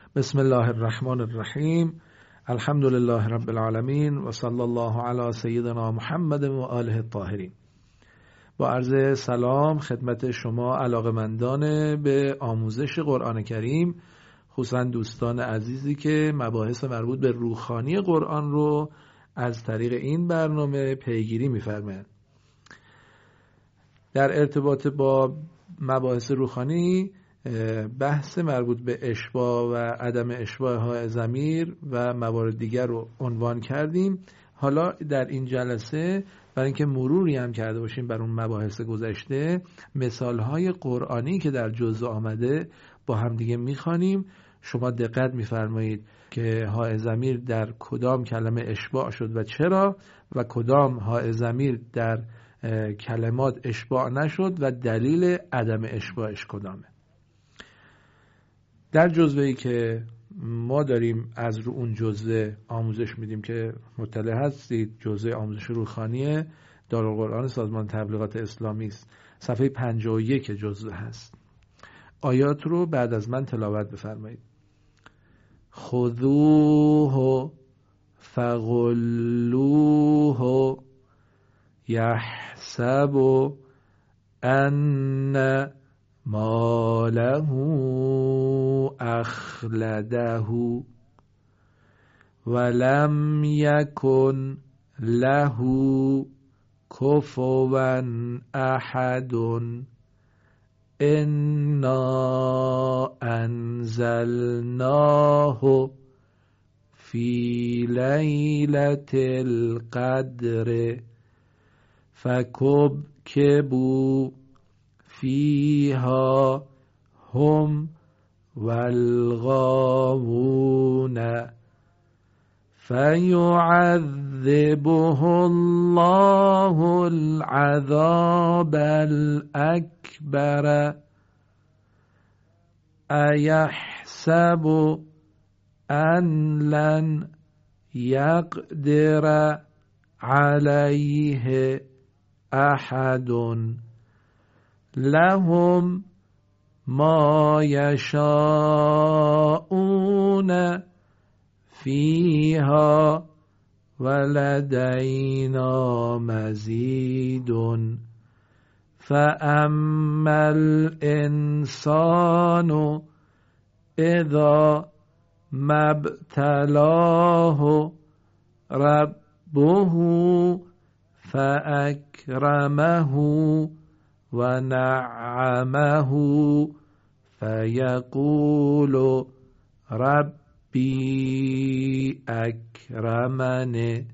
بسم الله الرحمن الرحیم. الحمد لله رب العالمین و صلی الله علی سیدنا محمد و آله الطاهرین. با عرض سلام خدمت شما علاقه‌مندان به آموزش قرآن کریم، خصوصا دوستان عزیزی که مباحث مربوط به روحانی قرآن رو از طریق این برنامه پیگیری می‌فرمایند. در ارتباط با مباحث روحانی بحث مربوط به اشباع و عدم اشباع های ضمیر و موارد دیگر رو عنوان کردیم. حالا در این جلسه برای اینکه مروری هم کرده باشیم بر اون مباحث گذشته، مثال‌های قرآنی که در جزء آمده با هم دیگه می‌خوانیم. شما دقت می‌فرمایید که های ضمیر در کدام کلمه اشباع شد و چرا، و کدام های ضمیر در کلمات اشباع نشد و دلیل عدم اشباعش کدامه. در جزوه‌ای که ما داریم از رو اون جزوه آموزش میدیم که مطلع هستید، جزوه آموزش روحانی دارالقرآن سازمان تبلیغات اسلامی است، صفحه 51 جزوه هست. آیات رو بعد از من تلاوت بفرمایید. خذوه فغلوه یحسب ان ماله أخلده ولم يكن له كفوا أحد إنا أنزلناه في ليلة القدر فكبكبوا فيها هم والغاوون فيعذبه الله العذاب الأكبر أيحسب أن لن يقدر عليه أحد لهم ما يشاءون فيها ولدينا مزيد فأما الإنسان إذا ما ابتلاه ربه فأكرمه ونعمه فيقول ربي اکرمن.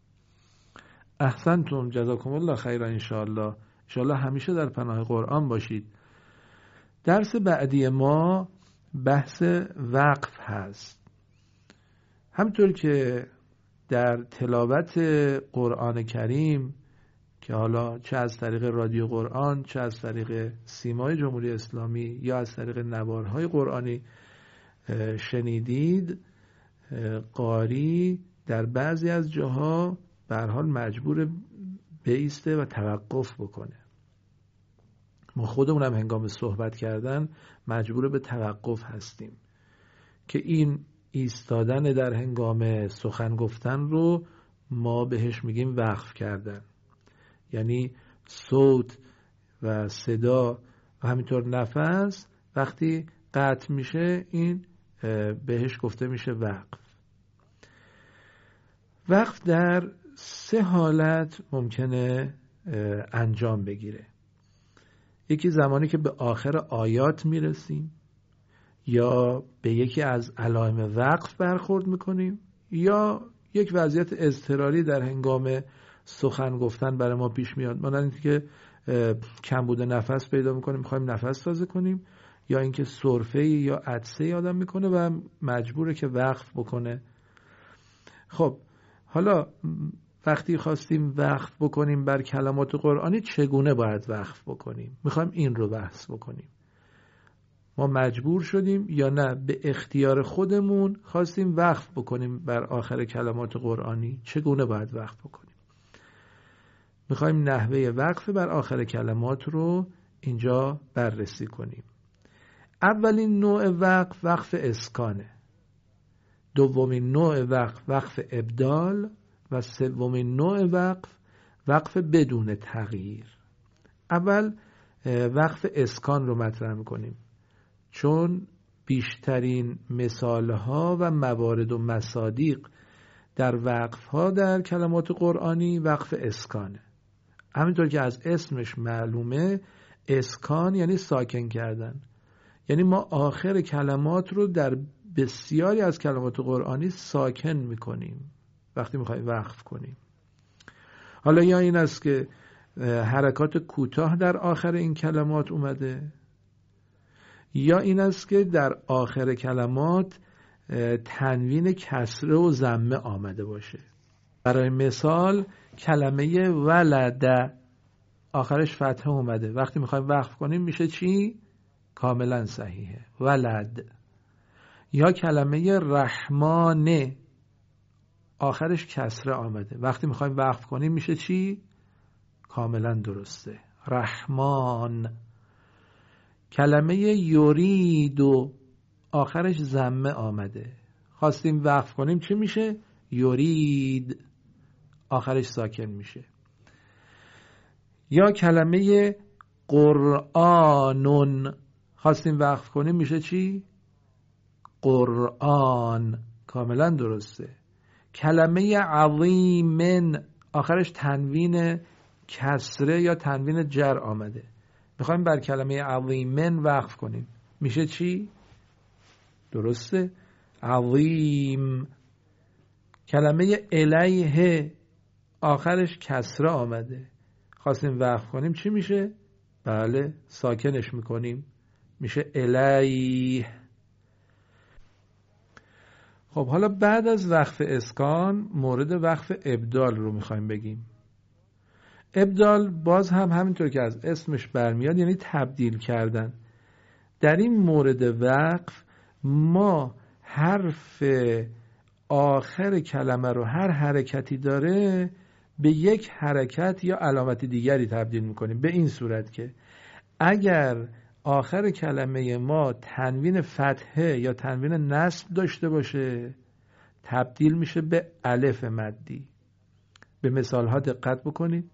احسنتم، جزاکم الله خیرا. انشاءالله همیشه در پناه قرآن باشید. درس بعدی ما بحث وقف هست. همطور که در تلاوت قرآن کریم که حالا چه از طریق رادیو قرآن، چه از طریق سیمای جمهوری اسلامی یا از طریق نوارهای قرآنی شنیدید، قاری در بعضی از جاها به هر حال مجبور بایسته و توقف بکنه. ما خودمونم هنگام صحبت کردن مجبور به توقف هستیم که این ایستادن در هنگام سخن گفتن رو ما بهش میگیم وقف کردن. یعنی صوت و صدا و همینطور نفس وقتی قطع میشه این بهش گفته میشه وقف. وقف در 3 حالت ممکنه انجام بگیره. یکی زمانی که به آخر آیات میرسیم، یا به یکی از علائم وقف برخورد میکنیم، یا یک وضعیت اضطراری در هنگام سخن گفتن برای ما پیش میاد. مانند اینکه کمبود نفس پیدا میکنیم، میخوایم نفس تازه کنیم، یا اینکه سرفه‌ای یا عطسه‌ای آدم میکنه و مجبوره که وقف بکنه. خب حالا وقتی خواستیم وقف بکنیم بر کلمات قرآنی، چگونه باید وقف بکنیم؟ میخوایم این رو بحث بکنیم. ما مجبور شدیم یا نه به اختیار خودمون خواستیم وقف بکنیم بر آخر کلمات قرآنی؟ چگونه باید وقف بکنیم؟ میخوایم نحوه وقف بر آخر کلمات رو اینجا بررسی کنیم. اولین نوع وقف اسکانه. دومین نوع وقف ابدال و سومین نوع وقف بدون تغییر. اول وقف اسکان رو مطرح میکنیم چون بیشترین مثالها و موارد و مصادیق در وقفها در کلمات قرآنی وقف اسکانه. همینطور که از اسمش معلومه، اسکان یعنی ساکن کردن. یعنی ما آخر کلمات رو در بسیاری از کلمات قرآنی ساکن میکنیم وقتی میخوایم وقف کنیم. حالا یا این است که حرکات کوتاه در آخر این کلمات اومده، یا این است که در آخر کلمات تنوین کسره و ضمه آمده باشه. برای مثال کلمه ولد آخرش فتحه اومده، وقتی میخوایم وقف کنیم میشه چی؟ کاملا صحیحه، ولد. یا کلمه رحمان آخرش کسره آمده، وقتی میخوایم وقف کنیم میشه چی؟ کاملا درسته، رحمان. کلمه یورید و آخرش ضمه آمده، خواستیم وقف کنیم چی میشه؟ یورید، آخرش ساکن میشه. یا کلمه قرآنون خواستیم وقف کنیم میشه چی؟ قرآن، کاملا درسته. کلمه عظیمن آخرش تنوین کسره یا تنوین جر آمده، میخوایم بر کلمه عظیمن وقف کنیم میشه چی؟ درسته، عظیم. کلمه الیه آخرش کسره آمده، خواستیم وقف کنیم چی میشه؟ بله، ساکنش میکنیم میشه الیه. خب حالا بعد از وقف اسکان مورد وقف ابدال رو میخوایم بگیم. ابدال باز هم همینطور که از اسمش برمیاد یعنی تبدیل کردن. در این مورد وقف ما حرف آخر کلمه رو هر حرکتی داره به یک حرکت یا علامت دیگری تبدیل میکنیم، به این صورت که اگر آخر کلمه ما تنوین فتحه یا تنوین نصب داشته باشه تبدیل میشه به الف مدی. به مثال ها دقت بکنید.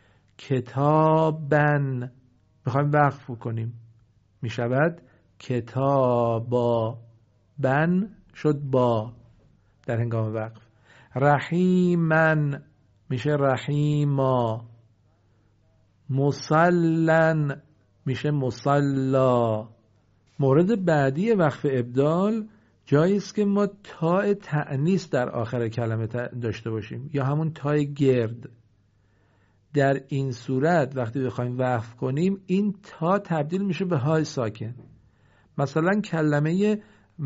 کتابن میخوایم وقف کنیم میشود کتابا، بن شد با در هنگام وقف. رحیمن میشه رحیما، مصلن میشه مصلا. مورد بعدی وقف ابدال جایی است که ما تاء تأنیث در آخر کلمه داشته باشیم یا همون تاء گرد. در این صورت وقتی بخوایم وقف کنیم این تا تبدیل میشه به های ساکن. مثلا کلمه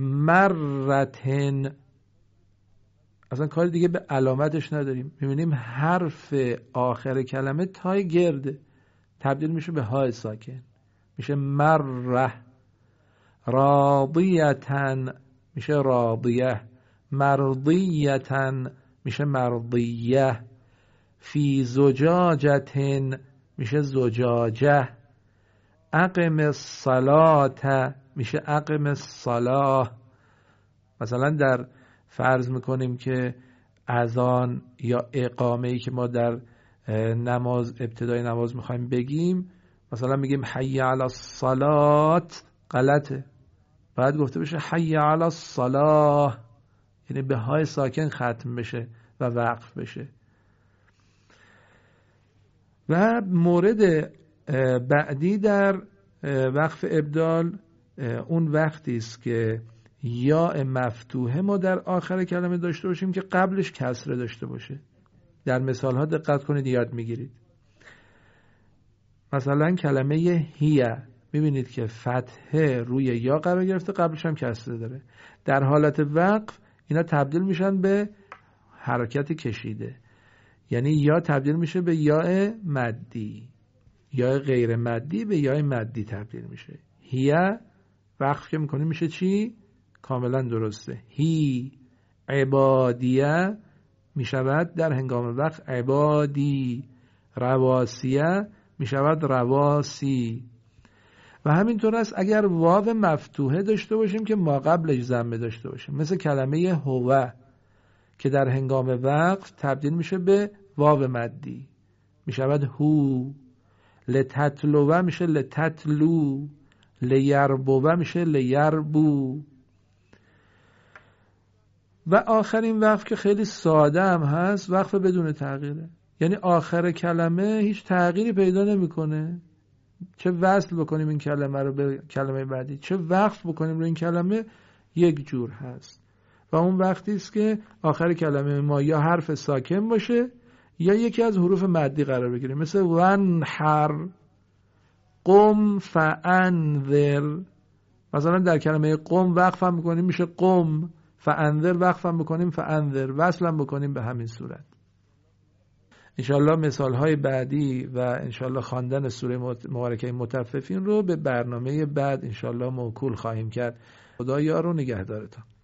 مرتن اصلا کار دیگه به علامتش نداریم، میبینیم حرف آخر کلمه تای گرده تبدیل میشه به های ساکن میشه مره. راضیتن میشه راضیه، مرضیتن میشه مرضیه. فی زجاجتن میشه زجاجه. اقم الصلاة میشه اقم الصلاة. مثلا در فرض میکنیم که اذان یا اقامه‌ای که ما در نماز ابتدای نماز میخوایم بگیم، مثلا میگیم حی علی الصلاة، غلطه، باید گفته بشه حی علی الصلاة، یعنی به های ساکن ختم بشه و وقف بشه. و مورد بعدی در وقف ابدال اون وقتی است که یا مفتوحه ما در آخر کلمه داشته باشیم که قبلش کسره داشته باشه. در مثال ها دقت کنید یاد میگیرید. مثلا کلمه هیه میبینید که فتحه روی یا قرار گرفته، قبلش هم کسره داره. در حالت وقف اینا تبدیل میشن به حرکت کشیده، یعنی یا تبدیل میشه به یا مدی، یا غیر مدی به یا مدی تبدیل میشه. هیه وقف که میکنیم میشه چی؟ کاملا درسته. هی. عبادیه میشود در هنگام وقت عبادی. رواسیه میشود رواسی. و همینطور است اگر واو مفتوحه داشته باشیم که ما قبلش ضمه داشته باشیم، مثل کلمه هو که در هنگام وقف تبدیل میشه به واو مدی، میشود هو. لتتلوه میشه لتتلو، لیربوه میشه لیربو. و آخرین وقف که خیلی ساده هم هست، وقف بدون تغییره، یعنی آخر کلمه هیچ تغییری پیدا نمیکنه، چه وصل بکنیم این کلمه رو به کلمه بعدی، چه وقف بکنیم رو این کلمه، یک جور هست. و اون وقتی است که آخر کلمه ما یا حرف ساکن باشه یا یکی از حروف مدی قرار بگیره، مثل ونحر، قم فانذر. مثلا در کلمه قم وقف هم بکنیم میشه قم، فانذر وقف هم بکنیم فانذر، وصل هم بکنیم به همین صورت. انشالله مثالهای بعدی و انشالله خواندن سوره مبارکه مطففین رو به برنامه بعد انشالله موکول خواهیم کرد. خدا یار و نگهدارتان.